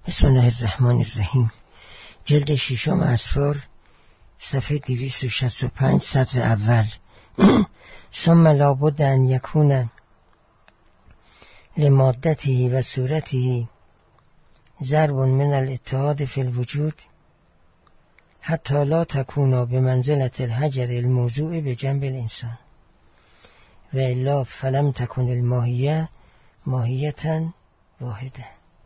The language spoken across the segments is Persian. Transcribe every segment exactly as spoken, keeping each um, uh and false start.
بسم الله الرحمن الرحیم. جلد ششم اسفار، صفحه دویست و شصت و پنج، سطر اول. ثم لابد ان یکون لمادته و صورته ضرب من الاتحاد فی الوجود حتی لا تکونا بمنزلة الحجر الموضوع بجنب الانسان و الا فلم تکن الماهیه ماهیتا واحده.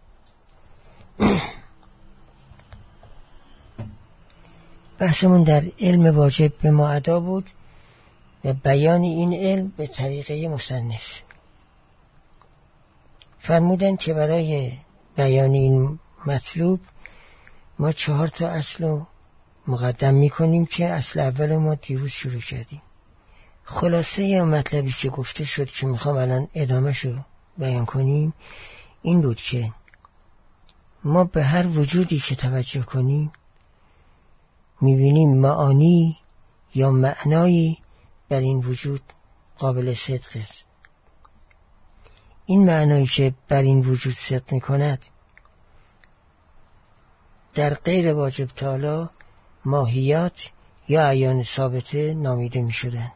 بحثمون در علم واجب به ما ادا بود و بیان این علم به طریقه مصنف. فرمودن که برای بیان این مطلوب ما چهار تا اصل رو مقدم میکنیم که اصل اول ما دیروز شروع کردیم. خلاصه یا مطلبی که گفته شد که میخوام الان ادامهش رو بیان کنیم این بود که ما به هر وجودی که توجه کنیم میبینیم معانی یا معنایی بر این وجود قابل صدق است. این معنایی که بر این وجود صدق میکند در غیر واجب تعالی ماهیات یا اعیان ثابته نامیده میشدند.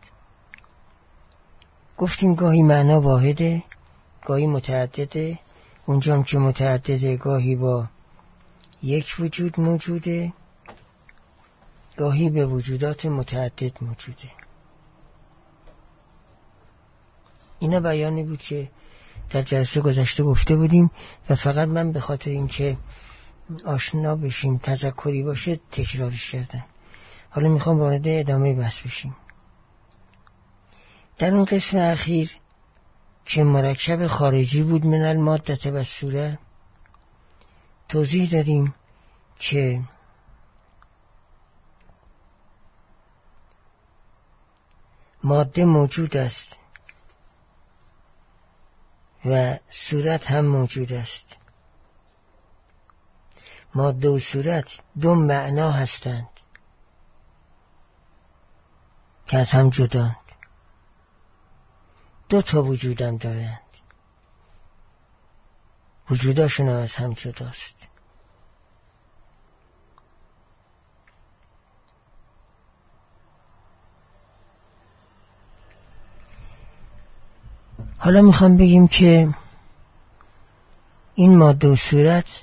گفتیم گاهی معنا واحده، گاهی متعدده. اونجا هم که متعدده گاهی با یک وجود موجوده، گاهی به وجودات متعدد موجوده. اینا بیانی بود که در جلسه گذشته گفته بودیم و فقط من به خاطر اینکه آشنا بشیم تذکری باشه تکرارش کردم. حالا میخوام وارد ادامه بحث بشیم. در اون قسم اخیر که مرکب خارجی بود من الماده و صوره توضیح دادیم که ماده موجود است و صورت هم موجود است. ماده و صورت دو معنا هستند که از هم جداند. دو تا وجودم دارند، وجوداشون از هم جداست. حالا میخوام بگیم که این ماده و صورت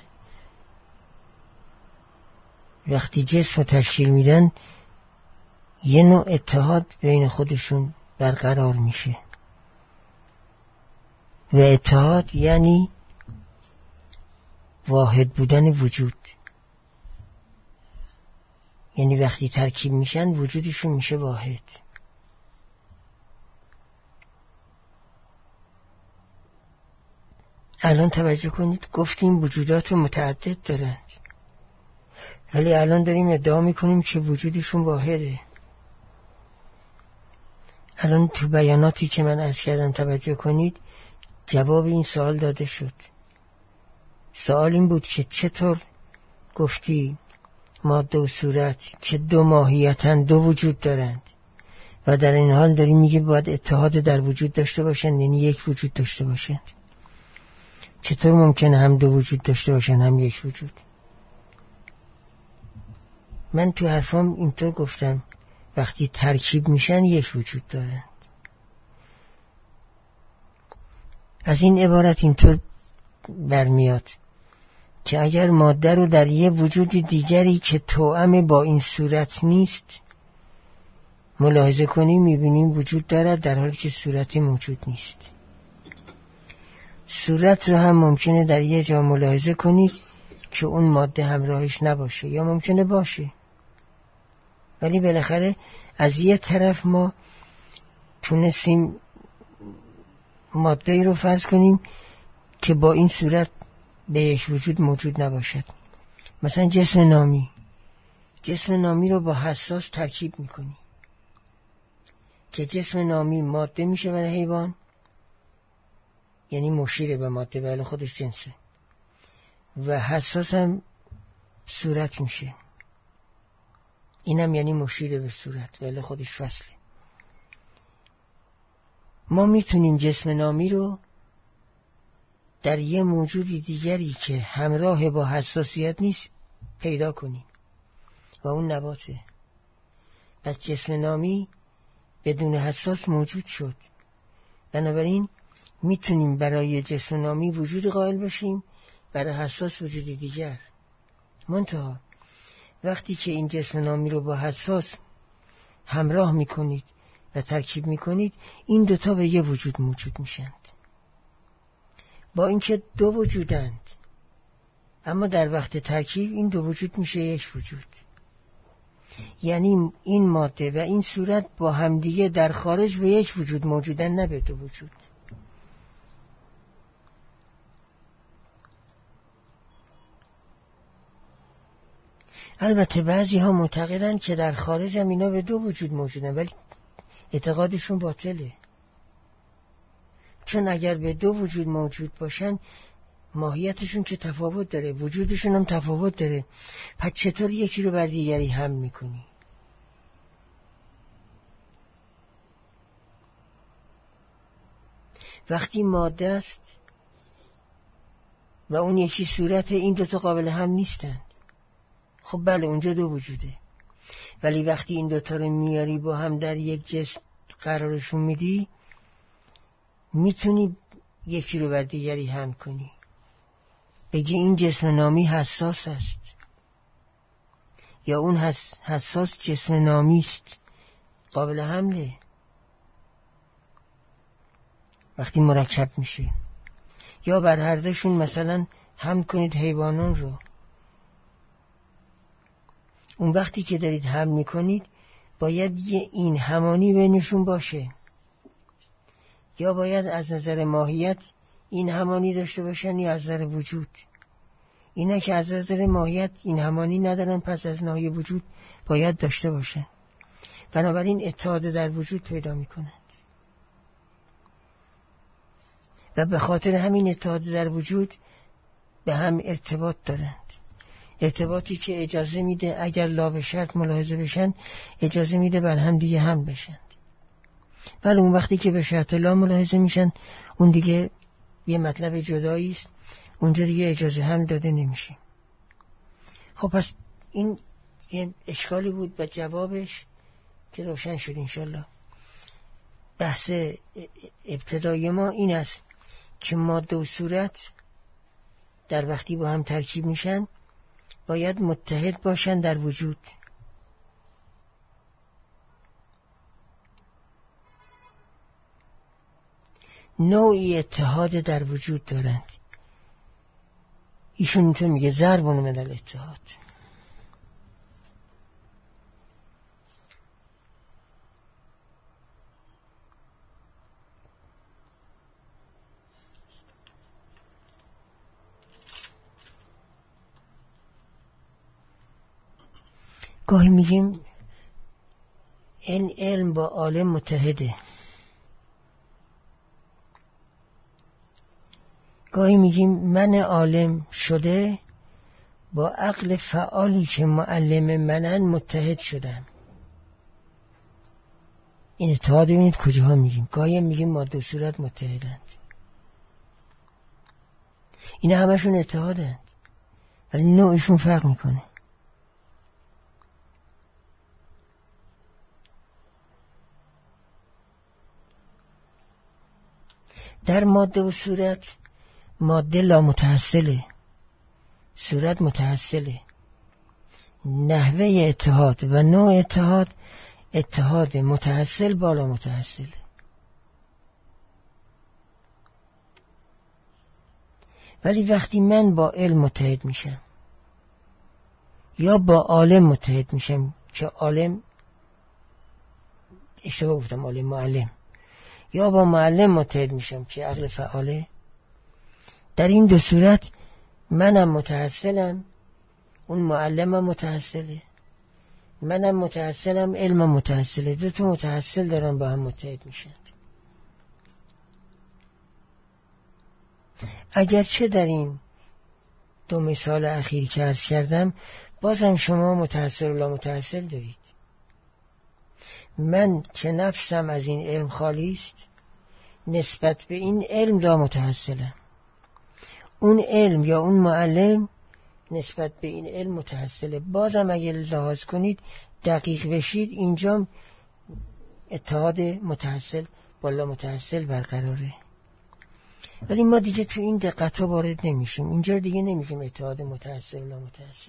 وقتی جسم رو تشکیل میدن یه نوع اتحاد بین خودشون برقرار میشه و اتحاد یعنی واحد بودن وجود. یعنی وقتی ترکیب میشن وجودشون میشه واحد. الان توجه کنید گفتیم وجودات متعدد دارند ولی الان داریم ادعا میکنیم که وجودشون واحده. الان تو بیاناتی که من عرض کردم توجه کنید جواب این سوال داده شد. سوال این بود که چطور گفتی ماده و صورت که دو ماهیتن دو وجود دارند و در این حال داری میگی باید اتحاد در وجود داشته باشند، یعنی یک وجود داشته باشند. چطور ممکنه هم دو وجود داشته باشند هم یک وجود؟ من تو حرفام اینطور گفتم وقتی ترکیب میشن یک وجود دارند. از این عبارت اینطور برمیاد که اگر ماده رو در یه وجود دیگری که توأم با این صورت نیست ملاحظه کنیم میبینیم وجود دارد در حالی که صورتی موجود نیست. صورت رو هم ممکنه در یه جا ملاحظه کنید که اون ماده همراهش نباشه یا ممکنه باشه، ولی بالاخره از یه طرف ما تونستیم ماده ای رو فرض کنیم که با این صورت به یک وجود موجود نباشد. مثلا جسم نامی جسم نامی رو با حساس ترکیب میکنی که جسم نامی ماده میشه برای حیوان، یعنی مشیر به ماده ولی خودش جنسه، و حساس هم صورت میشه، اینم یعنی مشیر به صورت ولی خودش فصله. ما میتونیم جسم نامی رو در یه موجودی دیگری که همراه با حساسیت نیست پیدا کنیم و اون نباته. پس جسم نامی بدون حساس موجود شد، بنابراین میتونیم برای جسم نامی وجود قائل باشیم، برای حساس وجود دیگر. منتها وقتی که این جسم نامی رو با حساس همراه میکنید و ترکیب میکنید، این دوتا به یه وجود موجود میشند، با اینکه دو وجودند، اما در وقت ترکیب این دو وجود میشه یک وجود. یعنی این ماده و این صورت با همدیگه در خارج به یک وجود موجودن، نه به دو وجود. البته بعضی ها معتقدند که در خارج هم اینا به دو وجود موجودن، ولی اعتقادشون باطله. چون اگر به دو وجود موجود باشن ماهیتشون که تفاوت داره، وجودشون هم تفاوت داره، پس چطور یکی رو بر دیگری حمل میکنی؟ وقتی ماده است و اون یکی صورت، این دوتا قابل هم نیستند. خب بله اونجا دو وجوده، ولی وقتی این دوتا رو میاری با هم در یک جسم قرارشون میدی، میتونی یکی رو بر دیگری حمل کنی. بگی این جسم نامی حساس است، یا اون حساس جسم نامی است، قابل حمله وقتی مرکب میشه. یا بر هر دوشون مثلا حمل کنید حیوانان رو، اون وقتی که دارید حمل میکنید باید یه این همانی بینشون باشه، یا باید از نظر ماهیت این همانی داشته باشن یا از نظر وجود. اینا که از نظر ماهیت این همانی ندارن، پس از ناحیه وجود باید داشته باشن. بنابراین اتحاد در وجود پیدا میکنند و به خاطر همین اتحاد در وجود به هم ارتباط دارند. ارتباطی که اجازه میده اگر لا به شرط ملاحظه بشن، اجازه میده بر هم دیگه هم بشن. ولی اون وقتی که به شرط لا ملاحظه میشن، اون دیگه یه مطلب جدایی است، اونجا دیگه اجازه هم داده نمیشه. خب پس این یه اشکالی بود و جوابش که روشن شد انشالله. بحث ابتدای ما این است که ماده و صورت در وقتی با هم ترکیب میشن باید متحد باشن در وجود. نوعی اتحاد در وجود دارند. ایشون اینطور میگه ضرب من الاتحاد. گاهی میگیم این علم با عالم متحده، گاهی میگیم من عالم شده با عقل فعالی که معلم منن متحد شدم. این اتحاد ببینید کجاها میگیم. گاهی میگیم ماده و صورت متحدند، اینا همشون اتحادند ولی نوعشون فرق میکنه. در ماده و صورت ماده لا متحصله، صورت متحصله. نحوه اتحاد و نوع اتحاد اتحاد متحصل بالا متحصله. ولی وقتی من با علم متحد میشم یا با عالم متحد میشم، که عالم اشتباه گفتم، عالم معلم، یا با معلم متحد میشم که عقل فعاله، در این دو صورت منم متحصلم، اون معلمم متحصله، منم متحصلم، علمم متحصله. دو تا متحصل دارن با هم متحد میشن. اگرچه در این دو مثال اخیر که عرض کردم بازم شما متحصل و لا متحصل دارید. من که نفسم از این علم خالی است، نسبت به این علم لا متحصلم. اون علم یا اون معلم نسبت به این علم متحصله. بازم اگه لحاظ کنید دقیق بشید اینجا اتحاد متحصل بالا متحصل برقراره، ولی ما دیگه تو این دقت ها وارد نمیشیم. اینجا دیگه نمیگیم اتحاد متحصل بالا متحصل.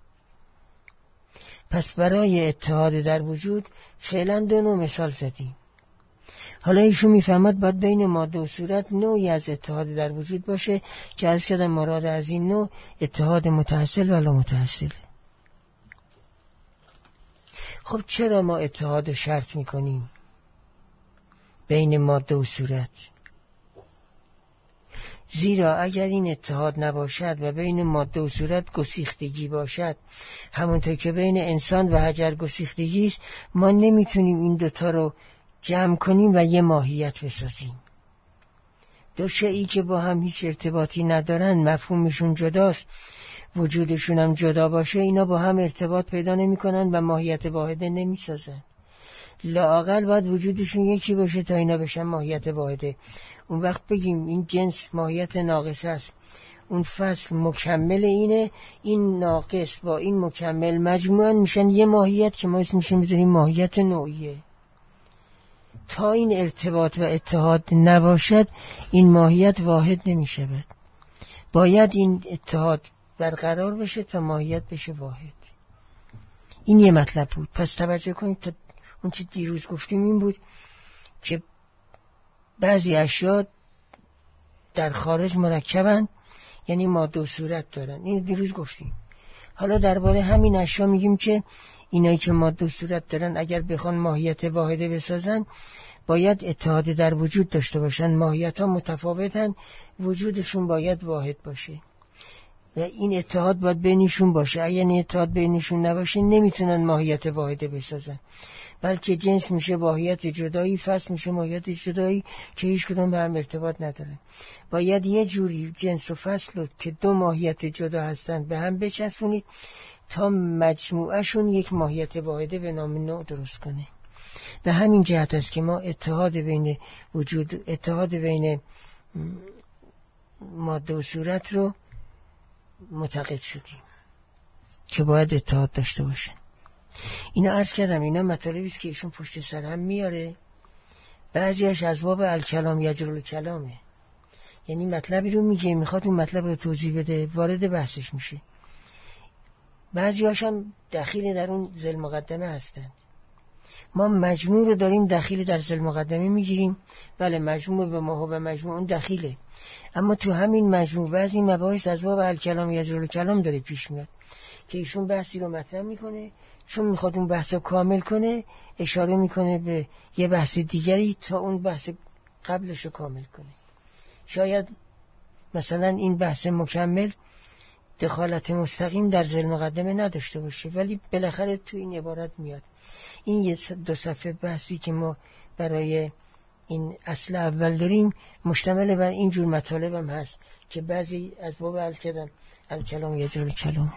پس برای اتحاد در وجود فعلا دو نوع مثال زدیم. حالا ایشون میفهمد باید بین ماده و صورت نوعی از اتحاد در وجود باشه که عرض کردم مراد از این نوع اتحاد متحصل و لا متحصل. خب چرا ما اتحاد شرط میکنیم بین ماده و صورت؟ زیرا اگر این اتحاد نباشد و بین ماده و صورت گسیختگی باشد، همونطور که بین انسان و حجر گسیختگی است، ما نمیتونیم این دوتا رو جمع کنیم و یه ماهیت بسازیم. دو شیئی که با هم هیچ ارتباطی ندارن، مفهومشون جداست، وجودشون هم جدا باشه، اینا با هم ارتباط پیدا نمی کنن و ماهیت واحده نمی سازن. لااقل باید وجودشون یکی باشه تا اینا بشن ماهیت واحده. اون وقت بگیم این جنس ماهیت ناقص است، اون فصل مکمل اینه، این ناقص با این مکمل مجموعاً میشن یه ماهیت که ما اسمش میذاریم ماهیت نوعیه. تا این ارتباط و اتحاد نباشد این ماهیت واحد نمیشود. باید این اتحاد برقرار بشه تا ماهیت بشه واحد. این یه مطلب بود. پس توجه کنید تا اون چی دیروز گفتیم این بود که بعضی اشیاء در خارج مرکبن، یعنی ماده و صورت دارن. این دیروز گفتیم. حالا درباره همین اشیاء میگیم که اینایی که ماده و صورت دارن اگر بخوان ماهیت واحده بسازن باید اتحاد در وجود داشته باشن. ماهیت ها متفاوتن، وجودشون باید واحد باشه و این اتحاد باید بینشون باشه. اگر این اتحاد بینشون نباشه نمیتونن ماهیت واحده بسازن، بلکه جنس میشه ماهیت جدایی، فصل میشه ماهیت جدایی که هیچ کدوم به هم ارتباط نداره. باید یه جوری جنس و فصل رو که دو ماهیت جدا هستن به هم بچسبونید تا مجموعهشون یک ماهیت واحده به نام نوع درست کنه. به همین جهت است که ما اتحاد بین وجود اتحاد بین ماده و صورت رو معتقد شدیم که باید اتحاد داشته باشه. اینا عرض کردم اینا مطالبی است که ایشون پشت سر هم میاره. بعضیش از باب الکلام یجر الکلامه، یعنی مطلبی رو میگه میخواد اون مطلب رو توضیح بده، وارد بحثش میشه. بعضیاش هم دخیل در اون ذیل مقدمه هستند. ما مجموع رو داریم دخیل در ذیل مقدمه میگیریم. بله مجموع به ما و مجموع اون دخیله، اما تو همین مجموع بعضی مباحث از باب الکلام یجر الکلام داره پیش میاد که ایشون بحثی رو مطرح میکنه، چون میخواد اون بحث رو کامل کنه اشاره میکنه به یه بحث دیگری تا اون بحث قبلش رو کامل کنه. شاید مثلا این بحث مکمل دخالت مستقیم در ذیل مقدمه نداشته باشه، ولی بالاخره تو این عبارت میاد. این یه دو صفحه بحثی که ما برای این اصل اول داریم مشتمل بر این جور مطالب هم هست که بعضی از باب عرض کردم الکلام یجر الکلام.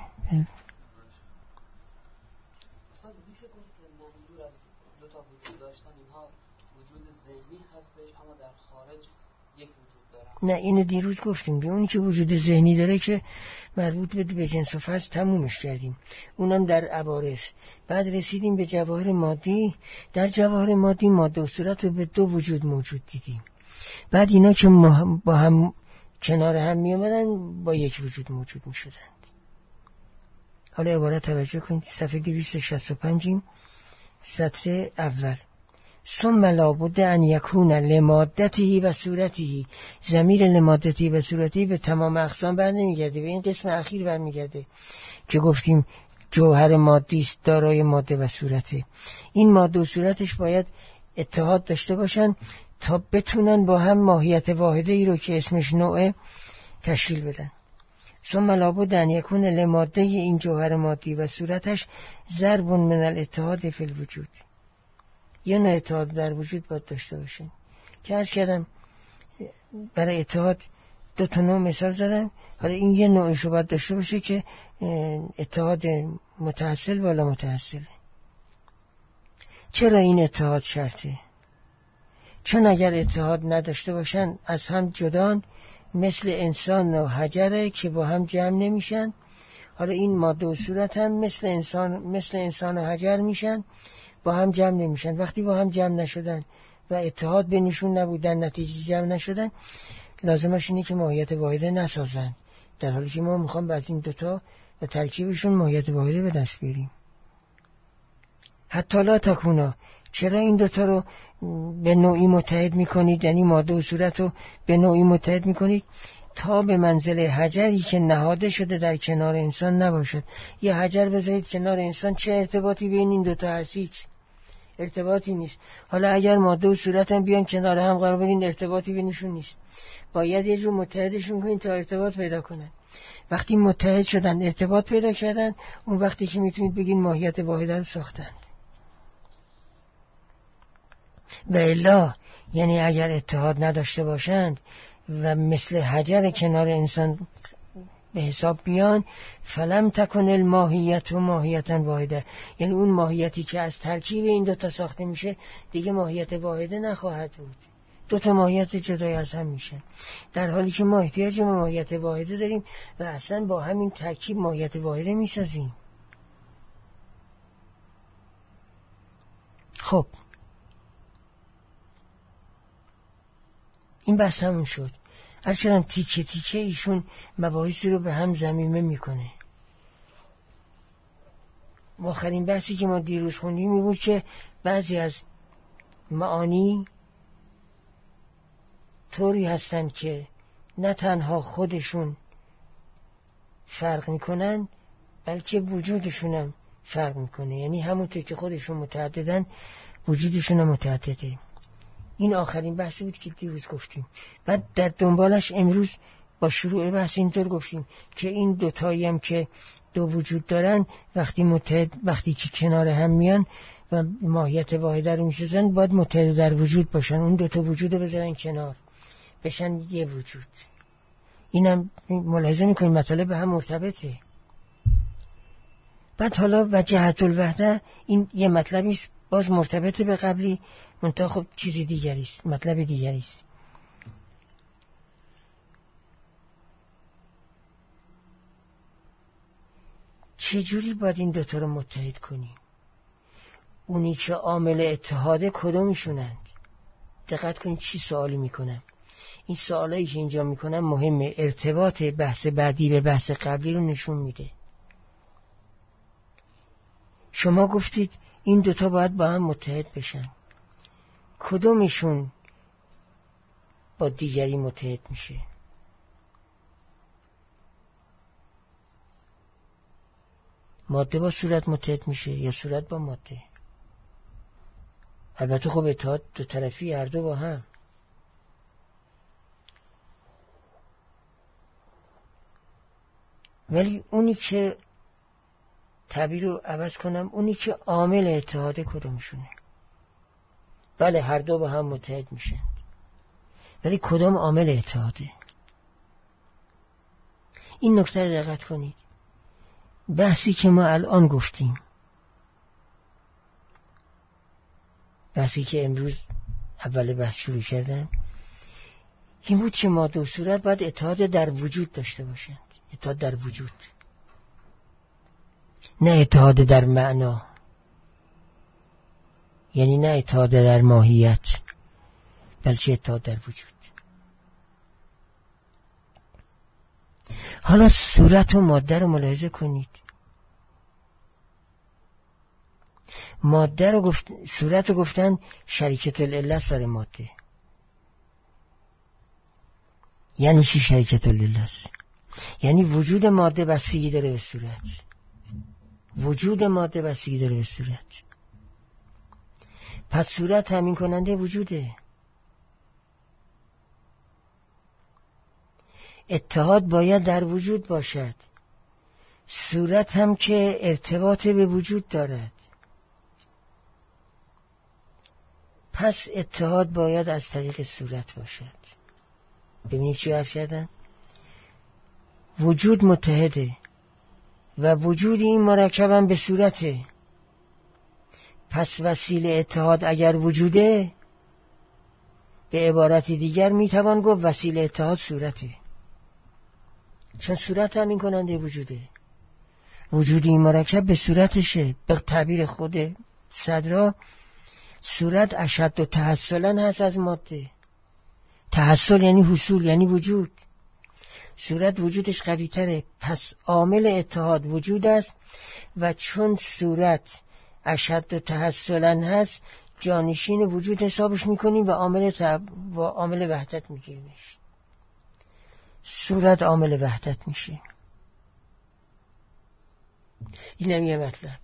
نه اینو دیروز گفتیم. به اونی که وجود ذهنی داره که مربوط به به جنس و فصل تمومش کردیم، اونم در عبارس. بعد رسیدیم به جواهر مادی. در جواهر مادی ماده و صورت رو به دو وجود موجود دیدیم. بعد اینا که با هم کنار هم می آمدن با یک وجود موجود می شدند. حالا عبارت توجه کنید، صفحه دویست و شصت و پنج سطر اول. ثم لابد ان یکون لمادته و صورته. ضمیر لمادته و صورته به تمام اقسام برنمیگرده، به این قسم اخیر برمیگرده که گفتیم جوهر مادی است دارای ماده و صورته. این ماده و صورتش باید اتحاد داشته باشن تا بتونن با هم ماهیت واحده ای رو که اسمش نوعه تشکیل بدن. ثم لابد ان یکون لماده این جوهر مادی و صورتش ضرب من الاتحاد فی الوجود. یه نوع اتحاد در وجود باید داشته باشن که عرض کردم برای اتحاد دو تا نوع مثال زدم. حالا این یه نوعش رو باید داشته باشه که اتحاد متحصل و لا متحصله. چرا این اتحاد شرطه؟ چون اگر اتحاد نداشته باشن از هم جدان مثل انسان و حجره که با هم جمع نمیشن. حالا این ماده و صورت هم مثل انسان مثل انسان و حجر میشن، با هم جمع نمیشن. وقتی با هم جمع نشدن و اتحاد بینشون نبودن، نتیجه جمع نشدن، لازمش اینه که ماهیت واحده نسازن، در حالی که ما میخوام بعد این دوتا و ترکیبشون ماهیت واحده به دست بیاریم. حتی لا تکونا، چرا این دوتا رو به نوعی متحد میکنید، یعنی ماده و صورت رو به نوعی متحد میکنید تا به منزل حجری که نهاده شده در کنار انسان نباشد. یه حجر بذارید کنار انسان، چه ارتباطی بین این دوتا هست؟ هیچ ارتباطی نیست. حالا اگر ماده و صورت هم بیان کنار هم قرار بدین، ارتباطی بینشون نیست. باید یه جور متحدشون کنین تا ارتباط پیدا کنن. وقتی متحد شدن، ارتباط پیدا کردن، اون وقتی که میتونید بگین ماهیت واحده رو ساختند. و الا یعنی اگر اتحاد نداشته باشند و مثل حجر کنار انسان به حساب بیان، فلم تکن الماهیت و ماهیتا واحده، یعنی اون ماهیتی که از ترکیب این دوتا ساخته میشه دیگه ماهیت واحده نخواهد بود، دوتا ماهیت جدای از هم میشه. در حالی که ما احتیاج به ماهیت واحده داریم و اصلا با همین ترکیب ماهیت واحده میسازیم. خب این بحث همون شد. هرچنان تیکه تیکه ایشون مباحثی رو به هم ضمیمه میکنه. آخرین بحثی که ما دیروز خوندیم این بود که بعضی از معانی طوری هستن که نه تنها خودشون فرق میکنن بلکه وجودشون هم فرق میکنه، یعنی همونطور که خودشون متعددن وجودشون هم متعدده. این آخرین بحثی بود که دیروز گفتیم. بعد در دنبالش امروز با شروع بحث اینطور گفتیم که این دوتایی هم که دو وجود دارن وقتی متحد وقتی که کنار هم میان و ماهیت واحده رو میسازن باید متحد در وجود باشن، اون دوتا وجود رو بذارن کنار بشن یه وجود. اینم ملاحظه میکنیم مطالب به هم مرتبطه. بعد حالا وجهت الوحده این یه مطلبی است باز مرتبط به قبلی، منتها خب چیزی دیگری است، مطلب دیگری است. چجوری باید این دوتا رو متحد کنیم؟ اونی که عامل اتحاده کدومشونند؟ دقت کنید چی سوالی میکنم. این سوالایی که اینجا میکنم مهمه، ارتباط بحث بعدی به بحث قبلی رو نشون میده. شما گفتید این دوتا باید با هم متحد بشن، کدومشون با دیگری متحد میشه؟ ماده با صورت متحد میشه یا صورت با ماده؟ البته خب اتحاد دو طرفی، هر دو با هم. ولی اونی که تعبیر رو عوض کنم، اونی که عامل اتحاد کدومشونه؟ بله هر دو با هم متحد میشن، ولی کدام عامل اتحاده؟ این نکته رو دقت کنید. بحثی که ما الان گفتیم، بحثی که امروز اول بحث شروع کردم، این بود که ماده و صورت باید اتحاد در وجود داشته باشند. اتحاد در وجود، نه اتحاد در معنا، یعنی نه اتحاد در ماهیت، بلکه اتحاد در وجود. حالا صورت و ماده رو ملاحظه کنید. ماده رو گفت، صورت رو گفتن شریکت العله برای ماده. یعنی چی شریکت العله است؟ یعنی وجود ماده بستگی داره به صورت، وجود ماده بستگی داره به صورت. پس صورت تامین کننده وجوده. اتحاد باید در وجود باشد، صورت هم که ارتباط به وجود دارد. پس اتحاد باید از طریق صورت باشد. ببینید چی عرض کردم؟ وجود متحده و وجود این مرکب هم به صورته. پس وسیله اتحاد اگر وجوده، به عبارت دیگر میتوان گفت وسیله اتحاد صورته، چون صورت همین کننده وجوده. وجود این مرکب به صورتشه. به تعبیر خود صدرا صورت اشد و تحصلا هست از ماده. تحصل یعنی حصول، یعنی وجود. صورت وجودش قوی تره، پس عامل اتحاد وجود است و چون صورت اشد و تحصلا هست جانشین وجود حسابش میکنیم و عامل تب... و عامل وحدت میگیریمش. صورت عامل وحدت میشه. اینم یه مطلب.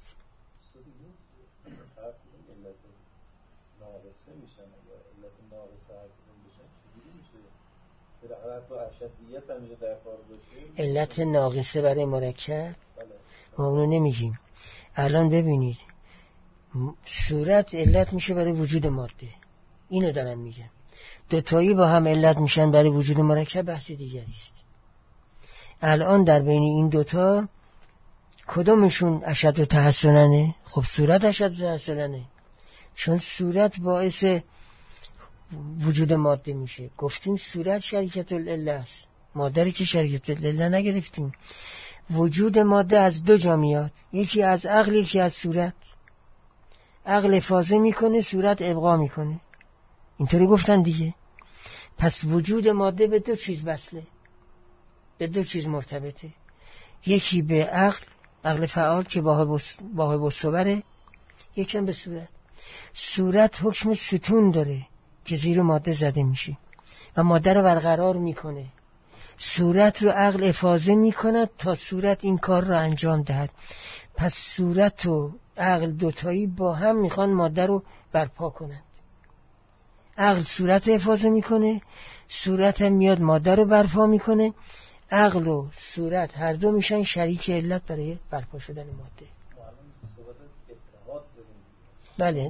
علت ناقصه برای مرکب ما اونو نمیگیم. الان ببینید صورت علت میشه برای وجود ماده، اینو دارم میگم. دوتایی با هم علت میشن برای وجود مرکب، بحث دیگری است. الان در بین این دوتا کدومشون اشد و تحسننه؟ خب صورت اشد و تحسننه، چون صورت باعث وجود ماده میشه. گفتیم صورت شریکت العله است، ماده رو که شریکت العله نگرفتیم. وجود ماده از دو جا میاد، یکی از عقل، یکی از صورت. عقل افاضه میکنه، صورت ابقا میکنه. اینطوری گفتن دیگه. پس وجود ماده به دو چیز وصله، به دو چیز مرتبطه. یکی به عقل، عقل فعال که واهب الصبره، یکم به صورت. صورت حکم ستون داره که زیر ماده زده میشه و ماده رو برقرار میکنه. صورت رو عقل افاضه میکند تا صورت این کار رو انجام دهد. پس صورت و عقل دوتایی با هم میخوان ماده رو برپا کنند. عقل صورت افاضه میکنه، صورت هم میاد ماده رو برپا میکنه. عقل و صورت هر دو میشن شریک علت برای برپا شدن ماده. بله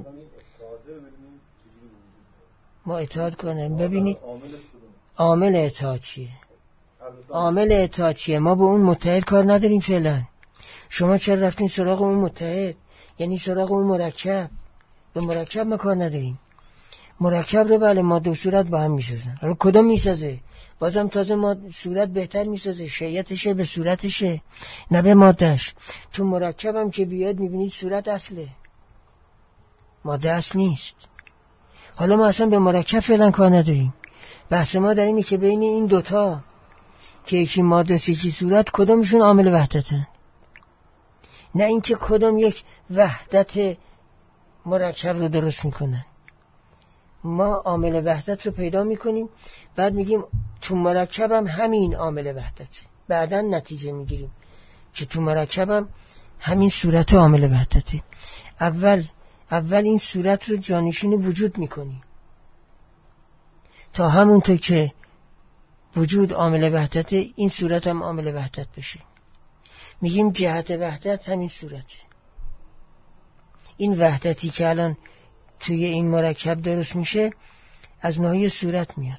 ما اتحاد کنیم. ببینید عامل اتحاد چیه؟ عامل اتحاد چیه؟ ما به اون متحد کار نداریم فعلا. شما چرا رفتین سراغ اون متحد؟ یعنی سراغ اون مرکب. به مرکب ما کار نداریم. مرکب رو بله ماده و صورت با هم میسازن. حالا کدوم میسازه؟ بازم تازه ما صورت بهتر میسازه، شیعتشه به صورتشه نه به مادهش. تو مرکب هم که بیاد میبینید صورت اصله، ماده اصل نیست. حالا ما اصلا به مرکب فعلا کار نداریم. بحث ما در اینه که بین این دوتا که یکی ماده است یکی صورت کدومشون عامل وحدتن، نه اینکه کدوم یک وحدت مرکب رو درست میکنن. ما عامل وحدت رو پیدا میکنیم، بعد میگیم تو مرکبم همین عامل وحدته. بعداً نتیجه میگیریم که تو مرکبم همین صورت عامل وحدته. اول اول این صورت رو جانشین وجود میکنیم تا همونطور که وجود عامل وحدته این صورت هم عامل وحدت بشه. میگیم جهت وحدت همین صورته. این وحدتی که الان توی این مرکب درست میشه از ناحیه صورت میاد.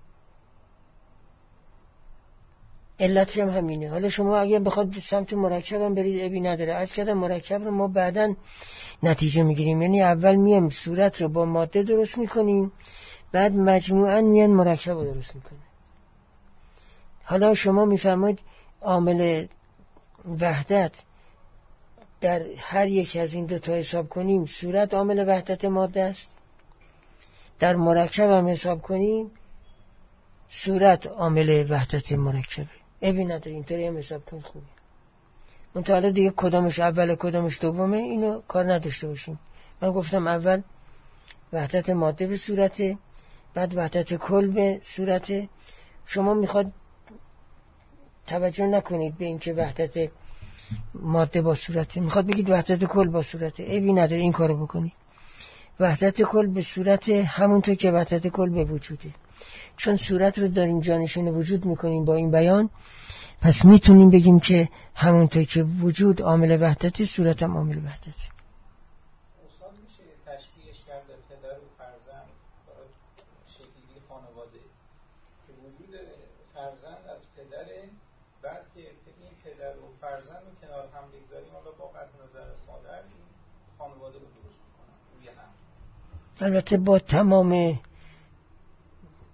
علت هم همینه. حالا شما اگه بخواد سمت مرکب هم برید ابی نداره. عرض کردم مرکب رو ما بعداً نتیجه میگیریم. یعنی اول میام صورت رو با ماده درست میکنیم، بعد مجموعاً میان مرکب رو درست میکنیم. حالا شما میفهمید عامل وحدت در هر یک از این دو تا حساب کنیم صورت عامل وحدت ماده است، در مرکب هم حساب کنیم صورت عامل وحدت مرکبه. ابی نداره، اینطوری هم حساب کنید خوبه. منتها دیگه کدامش اول کدامش دومه اینو کار نداشته باشیم. من گفتم اول وحدت ماده به صورته، بعد وحدت کل به صورته. شما میخواد توجه نکنید به اینکه وحدت ماده با صورته، میخواد بگید وحدت کل با صورته. ابی نداره این کارو بکنید. وحدت کل به صورت همونطور که وحدت کل به وجوده. چون صورت رو داریم جانشین وجود میکنیم با این بیان، پس میتونیم بگیم که همونطور که وجود عامل وحدت، صورت هم عامل وحدت. استاد میشه تشبیهش کرد به پدر و فرزند، شکلی خانواده که وجود فرزند از پدره، بعد که این پدر و فرزند رو کنار هم بگذاریم حالا با قطع نظر از مادر این خانواده رو درست میکنن روی هم. البته با تمام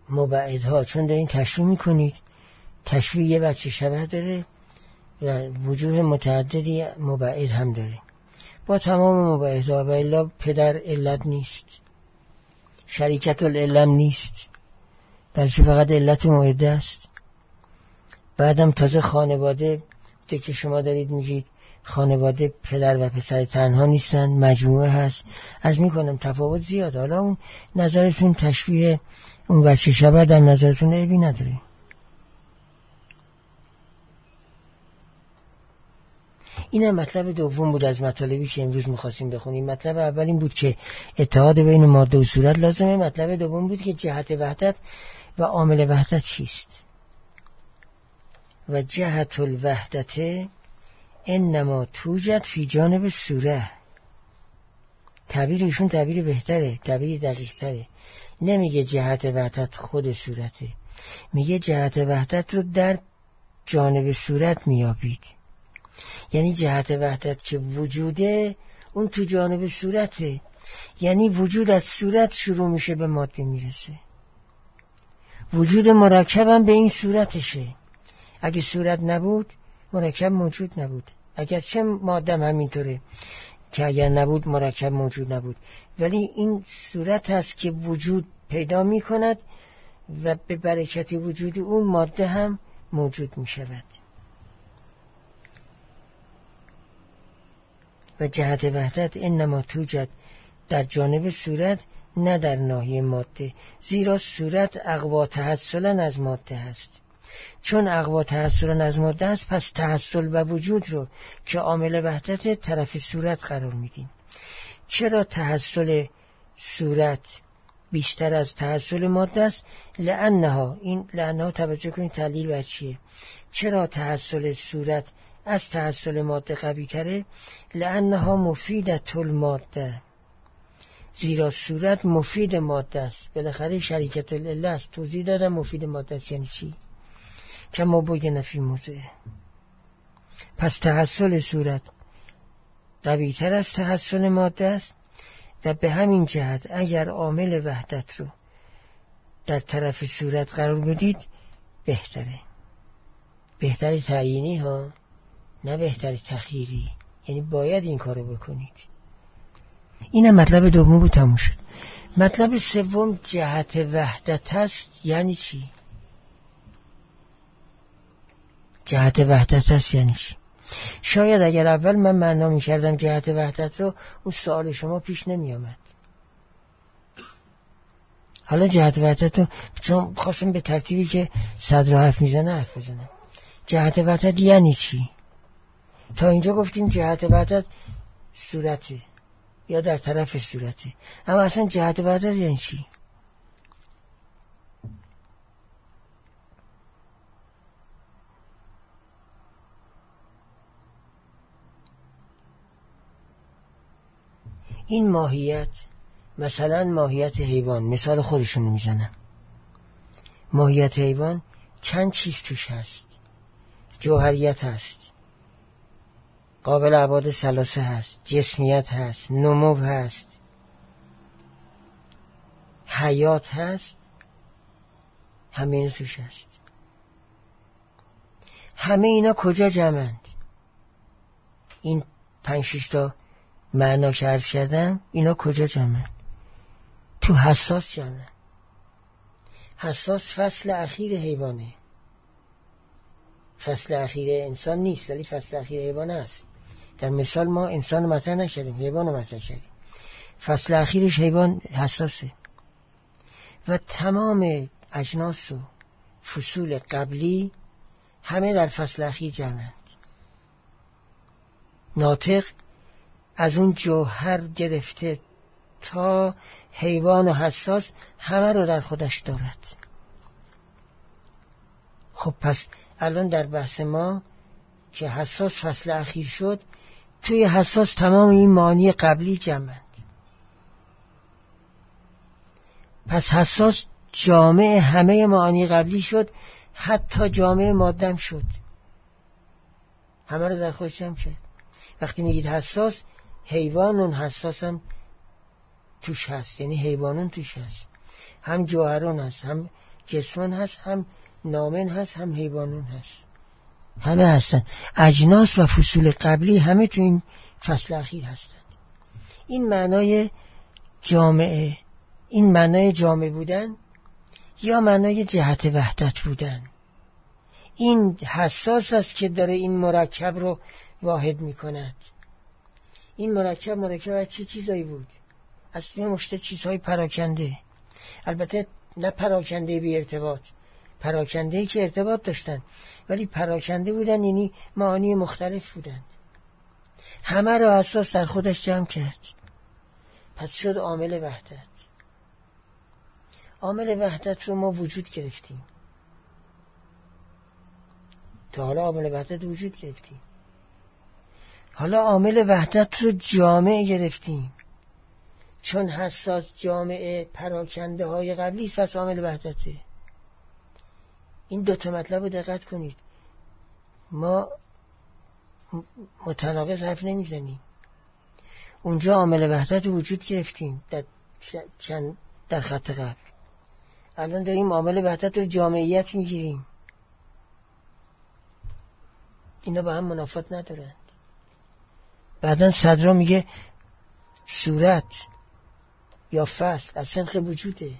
مبعدها، چون دارین تشریح میکنید، تشریح یه بچه شبه داره و وجوه متعددی مبعد هم داره. با تمام مبعدها و الا پدر علت نیست، شریکت العلم نیست، بلکه فقط علت معده است. بعدم تازه خانواده که شما دارید میگید خانواده پدر و پسر تنها نیستن، مجموعه هست. از میکنم تفاوت زیاد. حالا اون نظرتون تشبیه اون بچه شبه در نظرتون عیبی نداره. اینم مطلب دوم بود از مطالبی که امروز می‌خواستیم بخونیم. مطلب اول این بود که اتحاد بین ماده و صورت لازمه. مطلب دوم بود که جهت وحدت و عامل وحدت چیست. و جهت الوحدت انما توجد فی جانب صوره. تعبیر ایشون تعبیر بهتره، تعبیر دقیق تره. نمیگه جهت وحدت خود صورته، میگه جهت وحدت رو در جانب صورت میابید. یعنی جهت وحدت که وجوده اون تو جانب صورته، یعنی وجود از صورت شروع میشه به ماده میرسه. وجود مرکب هم به این صورتشه. اگه صورت نبود مرکب موجود نبود. اگر چه ماده هم همینطوره که اگر نبود مرکب موجود نبود، ولی این صورت هست که وجود پیدا می کند و به برکت وجود اون ماده هم موجود می شود. و جهت وحدت انما توجد در جانب صورت نه در ناحیه ماده، زیرا صورت اقوا تحصلا از ماده هست. چون اقوا تحصلا از ماده است، پس تحصل و وجود رو که عامل وحدت طرف صورت قرار میدیم. چرا تحصل صورت بیشتر از تحصل ماده است؟ لانها، این لانها توجه کنید تعلیل بر چیه. چرا تحصل صورت از تحصل ماده قوی تره؟ لانها مفیدت الماده، زیرا صورت مفید ماده است. بالاخره شریکت العله است. توضیح دادم مفید ماده است یعنی چی، که ما بگه نفی موضعه. پس تحصل صورت قوی تر از تحصل ماده است و به همین جهت اگر عامل وحدت رو در طرف صورت قرار بدید بهتره. بهتری تعیینی ها، نه بهتری تخییری. یعنی باید این کارو بکنید. اینم مطلب دوم بود، تموم شد. مطلب سوم جهت وحدت است. یعنی چی؟ جهت وحدت است یعنی چی؟ شاید اگر اول من معنا می کردم جهت وحدت رو، اون سوال شما پیش نمی آمد. حالا جهت وحدت رو چون خواستم به ترتیبی که صدر حرف می زنه حرف بزنم. جهت وحدت یعنی چی؟ تا اینجا گفتیم جهت وحدت صورته یا در طرف صورته، اما اصلا جهت وحدت یعنی چی؟ این ماهیت، مثلا ماهیت حیوان، مثال خودشونو میزنم. ماهیت حیوان چند چیز توش هست. جوهریت هست، قابل ابعاد ثلاثه هست، جسمیت هست، نمو هست، حیات هست، همه اینا توش هست. همه اینا کجا جمعند؟ این پنج شش تا معنا که عرض کردم اینا کجا جمعند؟ تو حساس جمعند. حساس فصل اخیر حیوانه، فصل اخیر انسان نیست، ولی فصل اخیر حیوان است. در مثال ما انسان مطرح نکردیم، حیوان رو مطرح کردیم. فصل اخیرش حیوان حساسه و تمام اجناس و فصول قبلی همه در فصل اخیر جمعند. ناطق از اون جوهر گرفته تا حیوان و حساس همه رو در خودش دارد. خب پس الان در بحث ما که حساس فصل اخیر شد، توی حساس تمام این معانی قبلی جمعند. پس حساس جامع همه معانی قبلی شد، حتی جامع مادم شد، همه رو در خودش جمع کرد. وقتی میگید حساس، حیوانون حساسن توش هست، یعنی حیوانون توش هست، هم جوهرون هست، هم جسمان هست، هم نامن هست، هم حیوانون هست، همه هستن. اجناس و فصول قبلی همه تو این فصل اخیر هستند. این معنای جامعه، این معنای جامع بودن یا معنای جهت وحدت بودن. این حساس است که داره این مرکب رو واحد می کند. این مرکب مرکب از چه چیزایی بود؟ اصلا مشت چیزهای پراکنده، البته نه پراکنده بی ارتباط، پراکنده‌ای که ارتباط داشتن ولی پراکنده بودن، یعنی معانی مختلف بودند. همه رو اساس در خودش جمع کرد، پس شد عامل وحدت. عامل وحدت رو ما وجود گرفتیم، تا حالا عامل وحدت وجود گرفتیم، حالا عامل وحدت رو جامع گرفتیم، چون حساس جامعه پراکنده های قبلی است، پس عامل وحدته. این دو تا مطلب رو دقت کنید، ما متناقض حرف نمیزنیم. اونجا عامل وحدت وجود گرفتیم در چند در خط قبل، الان داریم عامل وحدت رو جامعیت میگیریم. اینا با هم منافات ندارند. بعدن صدرا میگه صورت یا فصل از سنخ وجوده،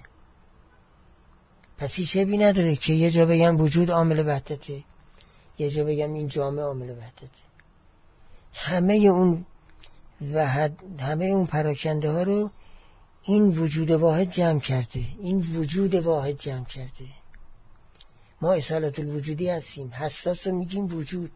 پس هیچ عیبی نداره که یه جا بگم وجود عامل وحدته، یه جا بگم این جامعه عامل وحدته. همه اون وحد، همه اون پراکنده ها رو این وجود واحد جمع کرده، این وجود واحد جمع کرده. ما اصالت الوجودی هستیم، حساس رو میگیم وجود،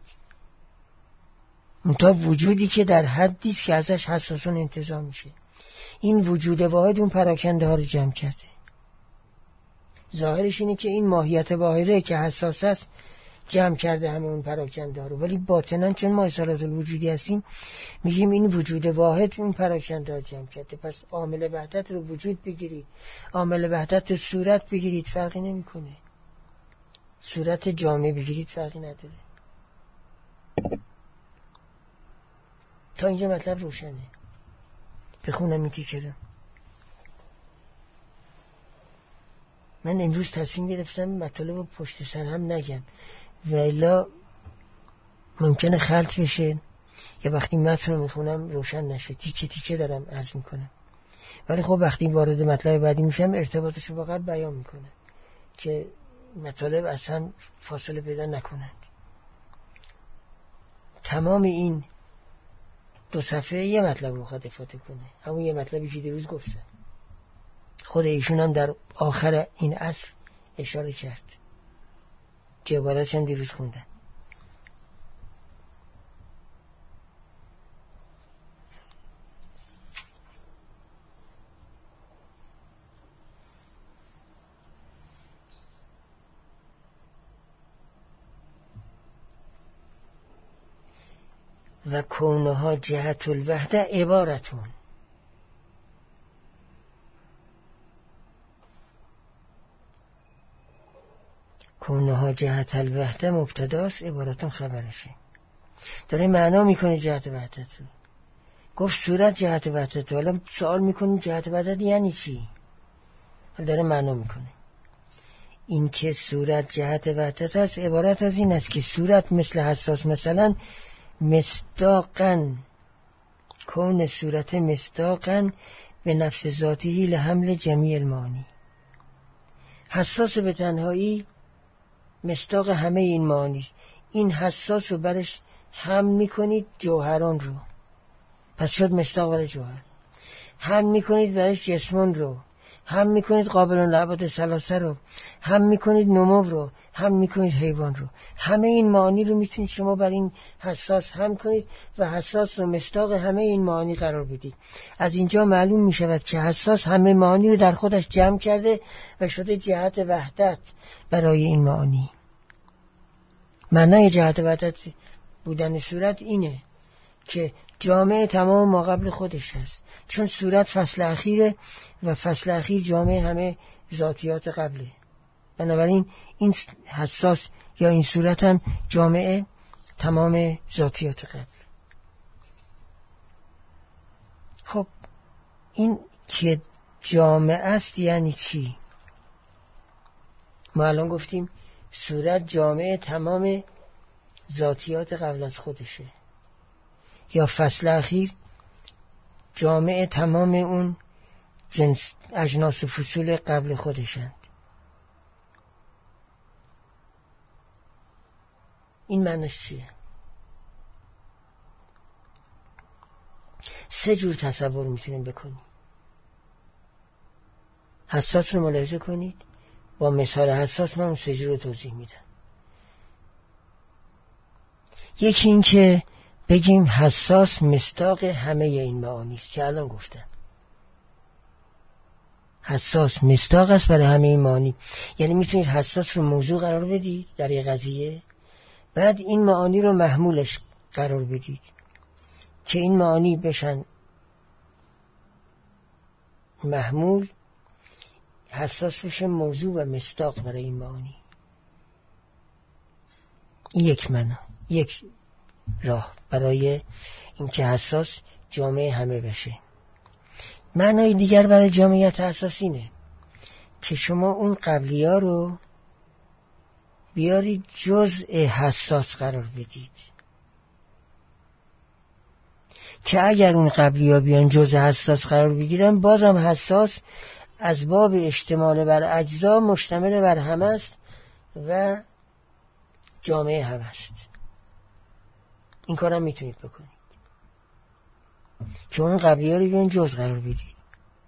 منتها وجودی که در حدی است که ازش حساسون انتزاع میشه. این وجود واحد اون پراکنده ها رو جمع کرده. ظاهرش اینه که این ماهیت واحده که حساس است جمع کرده همه اون پراکنده ها رو، ولی باطناً چون ما اصالت الوجودی هستیم میگیم این وجود واحد اون پراکنده ها جمع کرده. پس عامل وحدت رو وجود بگیرید، عامل وحدت رو صورت بگیرید، فرقی نمیکنه. صورت جامع بگیرید، فرقی نداره. تا اینجا مطلب روشنه. بخونم این تیکه رو. من امروز تصمیم گرفتم مطالب رو پشت سر هم نگم و الا ممکنه خلط بشه یا وقتی متن رو میخونم روشن نشه، تیکه تیکه دارم عرض میکنم. ولی خب وقتی وارد مطلب بعدی میشم ارتباطش رو با قبل بیان میکنم که مطالب اصلا فاصله پیدا نکنند. تمام این دو صفحه یه مطلب میخواد افاده کنه، همون یه مطلبی که دیروز گفتم. خود ایشون هم در آخر این اصل اشاره کرد که عبارتش هم دیروز خوندن. و کونها جهت الوحده عبارتون. کونها جهت الوحده مبتداست، عبارتون خبرشه. داره معنا میکنه جهت وحدت رو. گفت صورت جهت وحدت، حالا سوال میکنیم جهت وحدت یعنی چی؟ داره معنا میکنه. این که صورت جهت وحدت است عبارت از این است که صورت مثل حساس مثلا مصداقاً، کون صورت مصداقاً به نفس ذاتی لحمل جمیع المعانی. حساس به تنهایی مصداق همه این معانی است. این حساس رو برش هم میکنید جوهران رو، پس شد مصداق برای جوهر. هم میکنید برش جسمان رو، هم میکنید قابل العباد ثلاثه رو، هم میکنید نمو رو، هم میکنید حیوان رو. همه این معانی رو میتونید شما بر این حساس هم کنید و حساس رو مصداق همه این معانی قرار بدید. از اینجا معلوم میشود که حساس همه معانی رو در خودش جمع کرده و شده جهت وحدت برای این معانی. معنای جهت وحدت بودن صورت اینه که جامعه تمام ما قبل خودش هست، چون صورت فصل اخیره و فصل اخیر جامعه همه ذاتیات قبله. بنابراین این حساس یا این صورت هم جامعه تمام ذاتیات قبل. خب این که جامعه است یعنی چی؟ ما الان گفتیم صورت جامع تمام ذاتیات قبل از خودشه، یا فصل اخیر جامع تمام اون جنس اجناس و فصول قبل خودشند. این معنیش چیه؟ سه جور تصور میتونیم بکنیم. حساس رو ملاحظه کنید، با مثال حساس من اون سه جور رو توضیح میدم. یکی این که بگیم حساس مصداق همه این معانی است که الان گفتم. حساس مصداق است برای همه این معانی، یعنی میتونید حساس رو موضوع قرار بدید در یک قضیه، بعد این معانی رو محمولش قرار بدید که این معانی بشن محمول، حساس بشه موضوع و مصداق برای این معانی. یک معنا، یک راه برای اینکه حساس جامعه همه بشه. معنای دیگر برای جامعیت حساس اینه که شما اون قبلی‌ها رو بیارید جزء حساس قرار بدید، که اگر اون قبلی‌ها بیان جزء حساس قرار بگیرن، بازم حساس از باب اشتمال بر اجزا مشتمل بر همه است و جامعه هم است. این کارم میتونید بکنید که اون قبلی‌ها رو بیان جزء قرار بدید.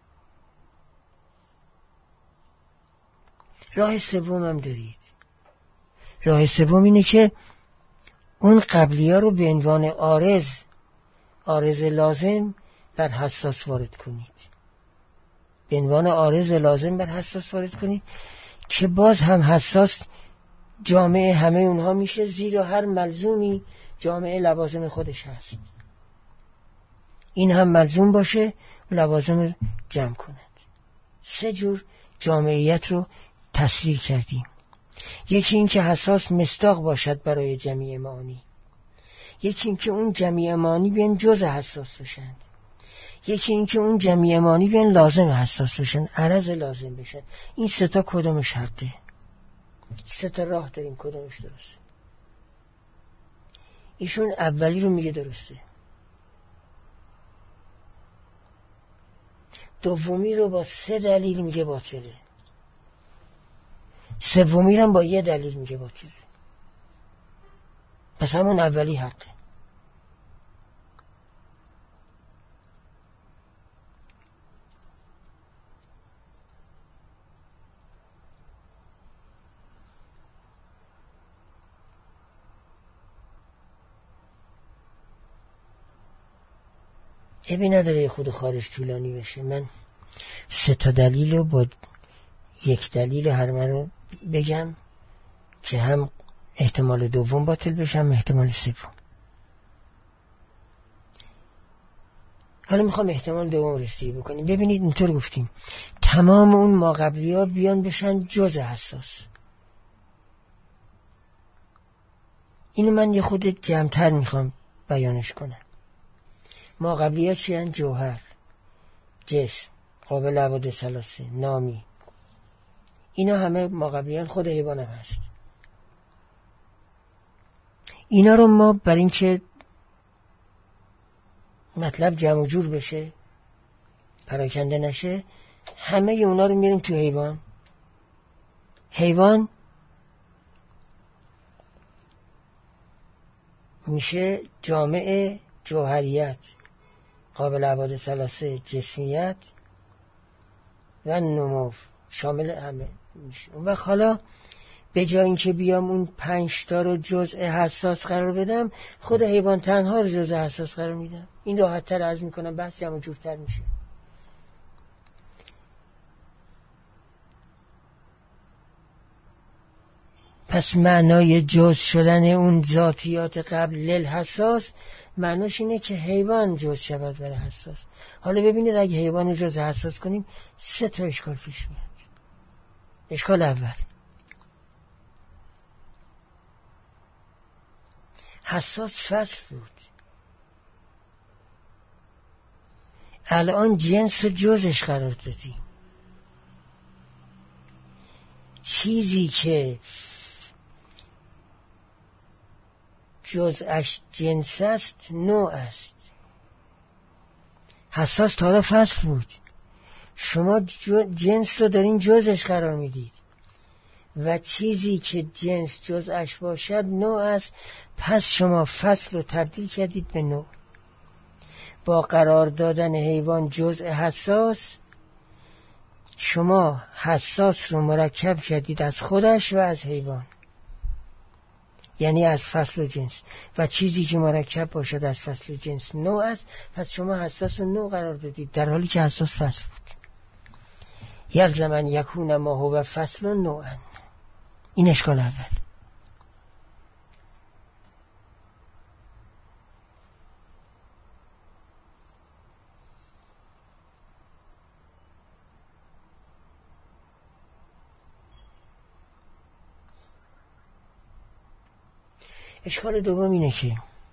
راه سوم هم دارید. راه سوم اینه که اون قبلی‌ها رو به عنوان عارض عارض لازم بر حساس وارد کنید. به عنوان عارض لازم بر حساس وارد کنید که باز هم حساس جامعه همه اونها میشه، زیرا هر ملزومی جامعه لوازم خودش هست. این هم ملزوم باشه و لوازم رو جمع کند. سه جور جامعیت رو تصویر کردیم. یکی این که حساس مصداق باشد برای جمیع معانی، یکی این که اون جمیع معانی بیان جزء حساس بشند، یکی این که اون جمیع معانی بیان لازم حساس بشن، عرض لازم بشن. این سه تا کدومش حقه؟ سه تا راه داریم، کدومش درسته؟ ایشون اولی رو میگه درسته، دومی رو با سه دلیل میگه باطله، سومی رو با یه دلیل میگه باطله. پس همون اولی حقه. ابی نداره خود خارج طولانی بشه. من سه تا دلیل رو با یک دلیل هر من رو بگم که هم احتمال دوم باطل بشه هم احتمال سوم. حالا میخوام احتمال دوم رسیدگی بکنیم. ببینید اینطور گفتیم تمام اون ماقبلی ها بیان بشن جزء حساس. اینو من یه خود جمع‌تر میخوام بیانش کنم. ماقبلی ها چی هن؟ جوهر، جسم، قابل ابعاد ثلاثه، نامی. اینا همه ماقبلیان، خود حیوان هم هست. اینا رو ما برای اینکه مطلب جمع و جور بشه، پراکنده نشه، همه اونا رو میریم تو حیوان. حیوان میشه جامع جوهریت، قابل ابعاد ثلاثه، جسمیت و نمو، شامل همه میشه. اون وقت حالا به جای اینکه بیام اون پنج تا رو جزء حساس قرار بدم، خود حیوان تنها رو جزء حساس قرار میدم. این راحت تر عرض میکنم، بحث جمع جورتر میشه. پس معنای جزء شدن اون ذاتیات قبل للحساس معناش اینه که حیوان جزء شود برای حساس. حالا ببینید اگه حیوان رو جزء حساس کنیم سه تا اشکال پیش میاد. اشکال اول، حساس فصل بود، الان جنس جزش قرار دادیم. چیزی که جزءش جنس است نوع است. حساس تا حالا فصل بود، شما جنس رو دارین جزءش قرار میدید و چیزی که جنس جزءش باشد نوع است. پس شما فصل رو تبدیل کردید به نوع. با قرار دادن حیوان جزء حساس، شما حساس رو مرکب کردید از خودش و از حیوان، یعنی از فصل و جنس، و چیزی که مرکب باشد از فصل و جنس نوع است. پس شما حساس رو نوع قرار دادید در حالی که حساس فصل بود. یلزم ان یکون ما هو فصل نوعا. این اشکال اول. اشکال دوم اینه که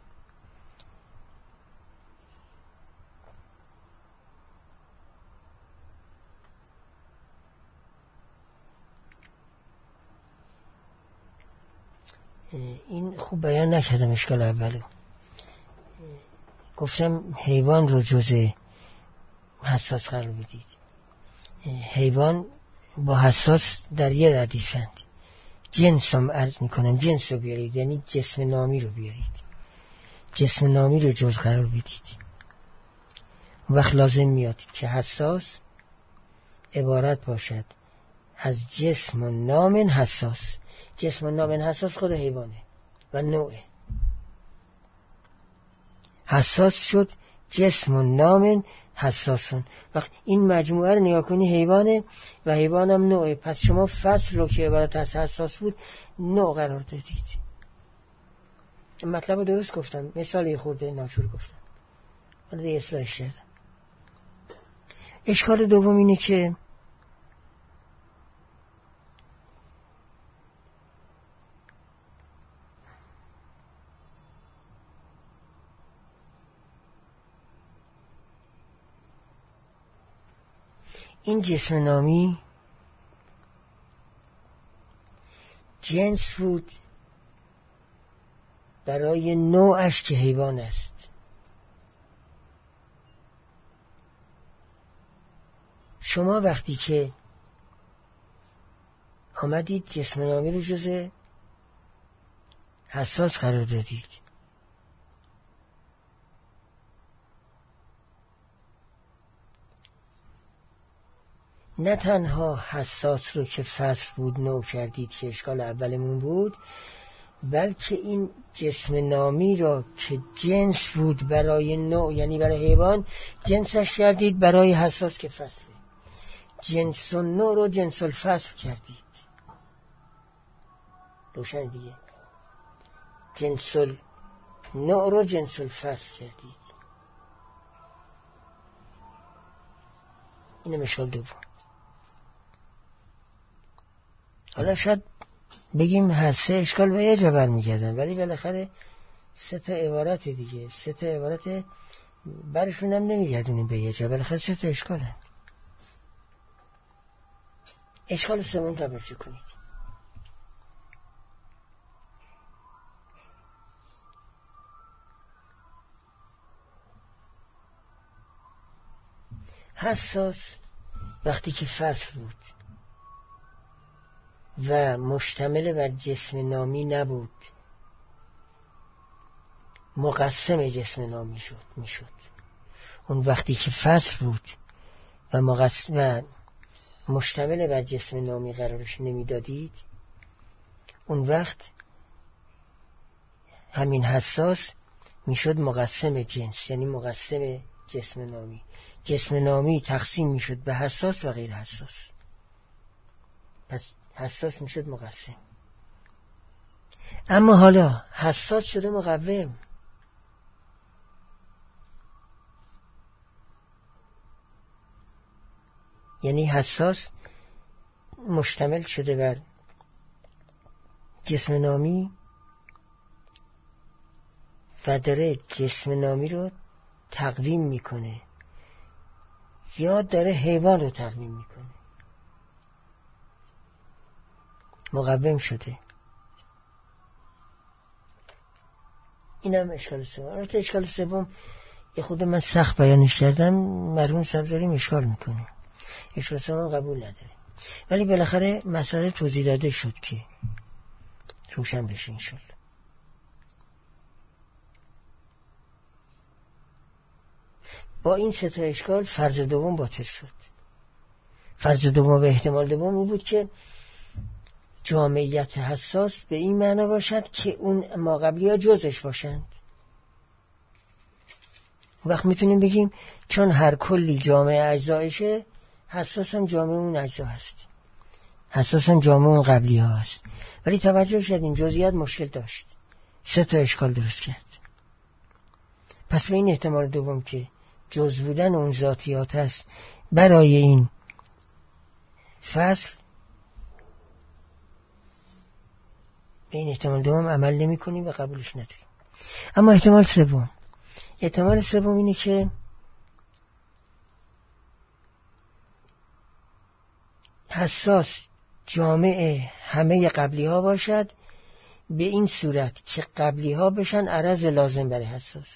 این خوب بیان نکردم اشکال اولو. گفتم حیوان رو جزء حساس قرار بدید. حیوان با حساس در یه ردیفند. جنس هم عرض میکنم، جنس رو بیارید، یعنی جسم نامی رو بیارید، جسم نامی رو جز قرار بدید. وقت لازم میاد که حساس عبارت باشد از جسم و نام حساس. جسم و نام حساس خود حیوانه و نوعه. حساس شد جسم و نام حساسون. وقت این مجموعه رو نگاه کنی حیوانه و حیوانم نوعه. پس شما فصل رو که عبارت از حساس بود نوع قرار دادید. مطلب رو درست گفتم، مثال خورده ناچور گفتم، حالا دیگه اصلاحش کردم. اشکال دوم اینه که این جسم نامی جنس بود برای نوعش که حیوان است. شما وقتی که آمدید جسم نامی رو جزء حساس قرار دادید، نه تنها حساس رو که فصل بود نوع کردید که اشکال اولمون بود، بلکه این جسم نامی را که جنس بود برای نوع، یعنی برای حیوان، جنسش کردید برای حساس که فصله. جنس و نوع رو جنس الفصل کردید. روشن دیگه. جنس النوع رو جنس الفصل کردید. اینه مشکل دوم. حالا شاید بگیم هر سه اشکال به یه جا برمیگردن، ولی بالاخره سه تا عبارت دیگه، سه تا عبارت برشون هم نمیگردونیم به یه جا، بالاخره سه تا اشکال هست. اشکال سوم توجه کنید. حساس وقتی که فصل بود و مشتمل بر جسم نامی نبود، مقسم جسم نامی شد میشد. اون وقتی که فصل بود و مقسم و مشتمل بر جسم نامی قرارش نمیدادید، اون وقت همین حساس میشد مقسم جنس، یعنی مقسم جسم نامی. جسم نامی تقسیم میشد به حساس و غیر حساس. پس حساس میشد مقسم. اما حالا حساس شده مقوم. یعنی حساس مشتمل شده بر جسم نامی و داره جسم نامی رو تقویم میکنه یا داره حیوان رو تقویم میکنه. مقوم شده. اینم اشکال سوم. البته اشکال سوم یه خود من سخت بیانش کردم، مرحوم سبزواری اشکال میکنه، اشکال سوم قبول نداره، ولی بالاخره مسئله توضیح داده شد که روشن بشین شد. با این سه تا اشکال فرض دوم باطل شد. فرض دوم به احتمال دوم این بود که جامعیت حساس به این معنی باشد که اون ما قبلی ها جزش باشند. وقت میتونیم بگیم چون هر کلی جامعه اجزایشه، حساس هم جامعه اون اجزا هست، حساس هم جامعه اون قبلی ها هست. ولی توجه شد این جزئیات مشکل داشت، سه تا اشکال درست کرد. پس به این احتمال دوم که جز بودن اون ذاتیات هست برای این فصل، به این احتمال دوم عمل نمی کنیم و قبولش نداریم. اما احتمال سوم، احتمال سوم اینه که حساس جامعه همه قبلی ها باشد به این صورت که قبلی ها بشن عرض لازم برای حساس.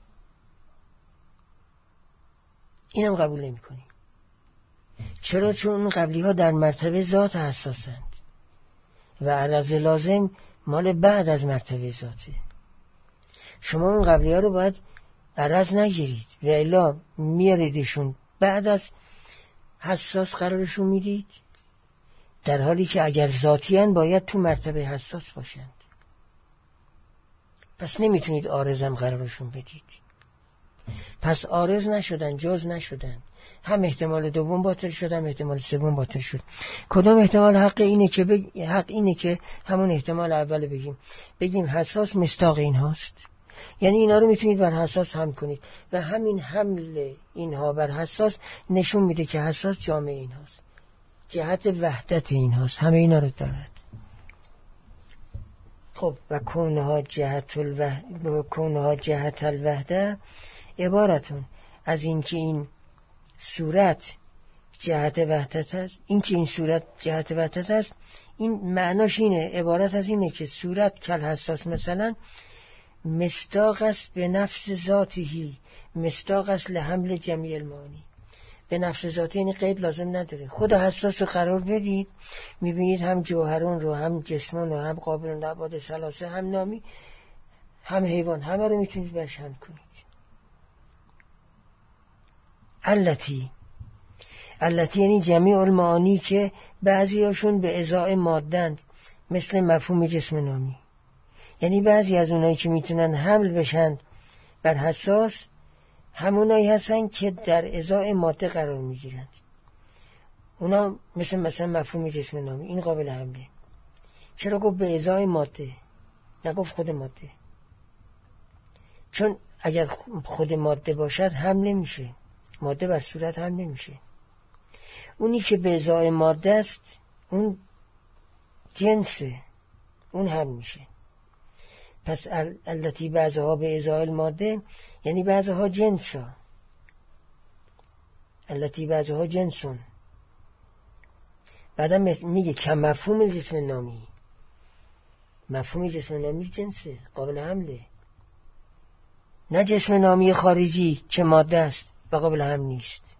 اینم قبول نمی کنیم. چرا؟ چون قبلی ها در مرتبه ذات حساسند و عرض لازم مال بعد از مرتبه ذاته. شما اون قبلی ها رو باید عرض نگیرید و الا میاریدشون بعد از حساس قرارشون میدید، در حالی که اگر ذاتی هن باید تو مرتبه حساس باشند. پس نمیتونید عارضم قرارشون بدید. پس عارض نشدن، جز نشدن. هم احتمال دوم باطل شد، هم احتمال سوم باطل شد. کدام احتمال حق اینه که بگ... حق اینه که همون احتمال اول بگیم بگیم حساس مصداق این هاست، یعنی اینا رو میتونید بر حساس حمل کنید و همین حمل اینها بر حساس نشون میده که حساس جامعه این هاست، جهت وحدت این هاست، همه اینا رو دارد. خب و کونها جهت الوحده، کونها جهت الوحده عبارتون از این که این صورت جهت وحدت است، این که این صورت جهت وحدت است، این معناش اینه، عبارت از اینه که صورت کل حساس مثلا مصداق است به نفس ذاتی، مصداق است لحمل جمیع المعانی. به نفس ذاتی یعنی قید لازم نداره. خود حساس رو قرار بدید، میبینید هم جوهرون رو، هم جسمون رو، هم قابل نبات ثلاثه، هم نامی، هم حیوان، همه رو میتونید برش حمل کنید. علتی علتی یعنی جمیع المعانی که بعضی هاشون به ازای مادند، مثل مفهوم جسم نامی. یعنی بعضی از اونایی که میتونن حمل بشن بر حساس همونایی هستن که در ازای ماده قرار میگیرند. اونا مثل مثلا مفهوم جسم نامی، این قابل حمله. چرا گفت به ازای ماده، نگفت خود ماده؟ چون اگر خود ماده باشد حمل نمیشه، ماده بر صورت حمل نمیشه. اونی که به ازای ماده است اون جنسه، اون حمل میشه. پس التی بعضها به ازای الماده یعنی بعضها جنسا، التی بعضها جنسون. بعدم میگه که مفهوم جسم نامی، مفهوم جسم نامی جنسه، قابل حمله. نه جسم نامی خارجی که ماده است و قابل حمل نیست.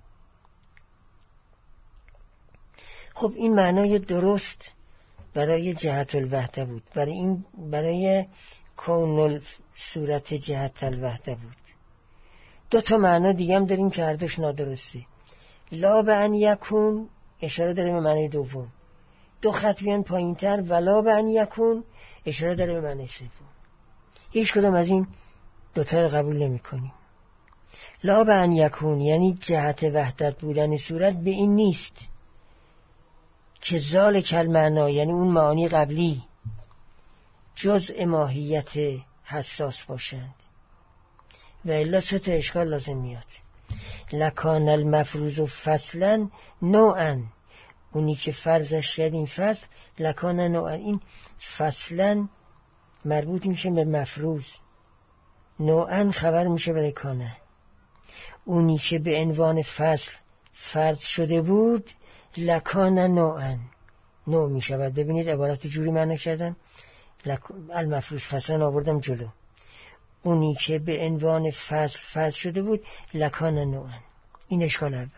خب این معنای درست برای جهت الوحده بود، برای این برای کون صورت جهت الوحده بود. دو تا معنا دیگه هم داریم که هر دوش نادرسته. لا به ان یکون اشاره داره به معنی دوم، دو خط بیان پایین تر ولا به ان یکون اشاره داره به معنی سوم. هیچ کدام از این دوتا رو قبول نمی کنیم. لا به ان یکون یعنی جهت وحدت بودن صورت به این نیست که زال کل معنا یعنی اون معانی قبلی جزء ماهیت حساس باشند و الا سه تا اشکال لازم میاد. لکان المفروض فصلا نوعا، اونی که فرضش شد این فصل لکان نوعا، این فصلا مربوط میشه به مفروض، نوعا خبر میشه برای کانه. اونی که به عنوان فصل فرض شده بود لکان نوعا، نوع می شود. ببینید عبارت جوری معنی کردن، المفروض فصلا آوردم جلو، اونی که به عنوان فصل فصل شده بود لکان نوعن. این اشکال اول.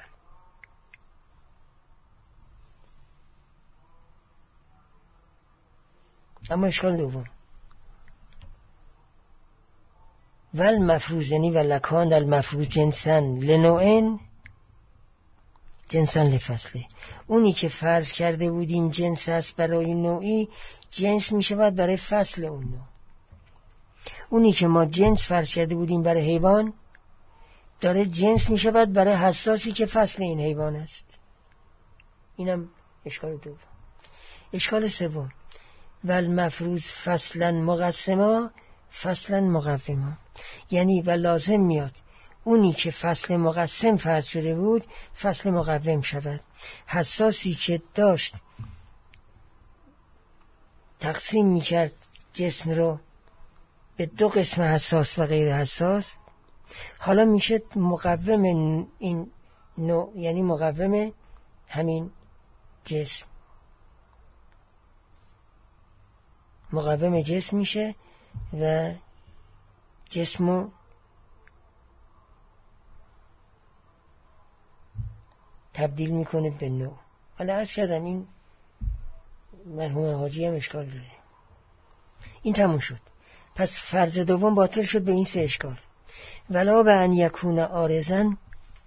اما اشکال دوم، ول مفروض یعنی و لکان المفروض جنسن لنوعن جنسن لفصله. اونی که فرض کرده بودیم جنس است برای نوعی، جنس می شود برای فصل اون نوع. اونی که ما جنس فرض کرده بودیم برای حیوان، داره جنس می شود برای حساسی که فصل این حیوان است. اینم اشکال دوم. اشکال سوم، ول مفروض فصلا مقسما فصلا مقوما، یعنی و لازم میاد اونی که فصل مقسم فرض شده بود فصل مقوم شود. حساسی که داشت تقسیم میکرد جسم رو به دو قسم حساس و غیر حساس، حالا میشه مقوم این نوع، یعنی مقوم همین جسم، مقوم جسم میشه و جسمو تبدیل میکنه به نوع. حالا عرض کردم این مرحوم حاجی هم اشکال داره. این تموم شد. پس فرض دوم باطل شد به این سه اشکال. ولا به ان یکون عارضن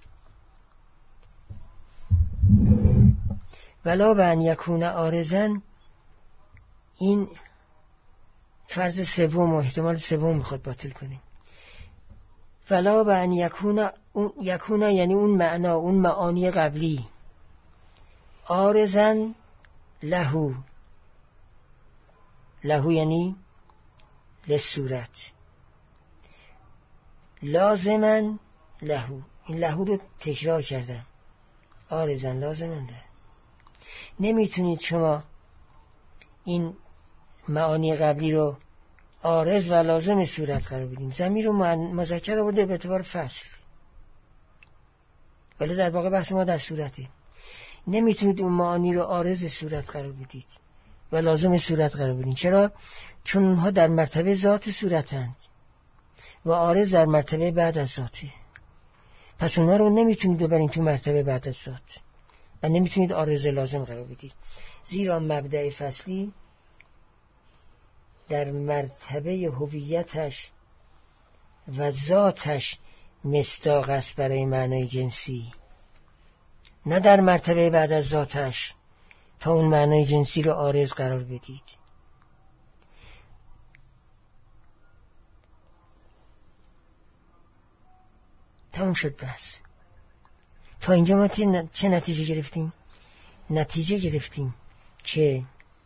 ولا به ان یکون عارضن، این فرض سوم و احتمال سوم میخواد باطل کنیم. ولا به ان یکون یکون یعنی اون معنا، اون معانی قبلی، عارضن لهو، لهو یعنی لصورت، لازمن لهو، این لهو رو تکرار کردم، عارضن لازمن ده. نمیتونید شما این معانی قبلی رو عارض و لازم صورت قرار بدین. ضمیر رو مذکر آورده به اعتبار فصل، ولی در واقع بحث ما در صورته. نمیتونید اون معانی رو عارض صورت قرار بدید و لازم صورت قرار بدین. چرا؟ چون اونها در مرتبه ذات صورتند و عارض در مرتبه بعد از ذاته. پس اونها رو نمیتونید ببرین تو مرتبه بعد از ذات و نمیتونید عارض لازم قرار بدید، زیرا مبدأ فصلی در مرتبه هویتش و ذاتش مصداق است برای معنای جنسی، نه در مرتبه بعد از ذاتش تا اون معنای جنسی رو عارض قرار بدید. تموم شد بس. تا اینجا ما چه نتیجه گرفتیم؟ نتیجه گرفتیم که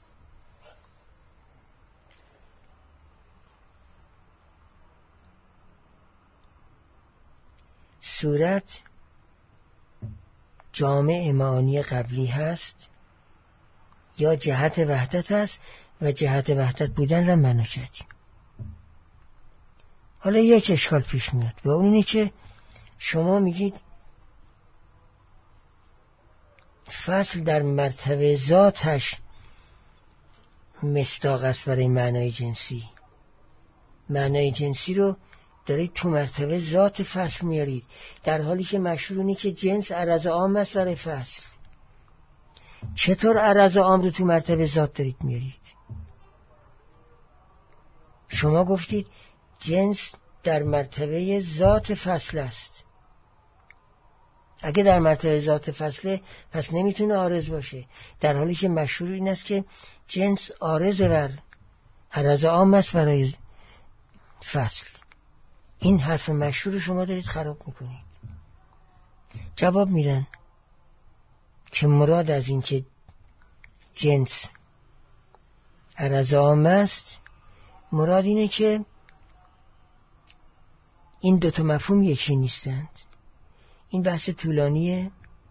صورت جامع معانی قبلی هست یا جهت وحدت هست و جهت وحدت بودن را معنا کردیم. حالا یک اشکال پیش میاد و اون اینه که شما میگید فصل در مرتبه ذاتش مصداق است برای معنای جنسی. معنای جنسی رو دارید تو مرتبه ذات فصل میارید، در حالی که مشهور اینه که جنس عرض عام است برای فصل. چطور عرض عام رو تو مرتبه ذات دارید میارید؟ شما گفتید جنس در مرتبه ذات فصل است. اگه در مرتبه ذات فصله پس نمیتونه عارض باشه، در حالی که مشهور این است که جنس عارض بر عرض عام است برای فصل. این حرف مشهور شما دارید خراب میکنید. جواب میدن که مراد از این که جنس عرض عام است، مراد اینه که این دوتا مفهوم یکی نیستند. این بحث طولانیه،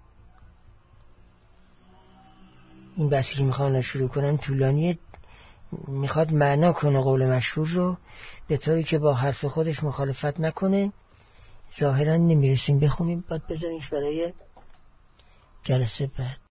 این بحثی که میخوام شروع کنم طولانیه، میخواد معنا کنه قول مشهور رو به طوری که با حرف خودش مخالفت نکنه. ظاهرا نمیرسیم بخونیم، باید بذاریمش برای جلسه بعد.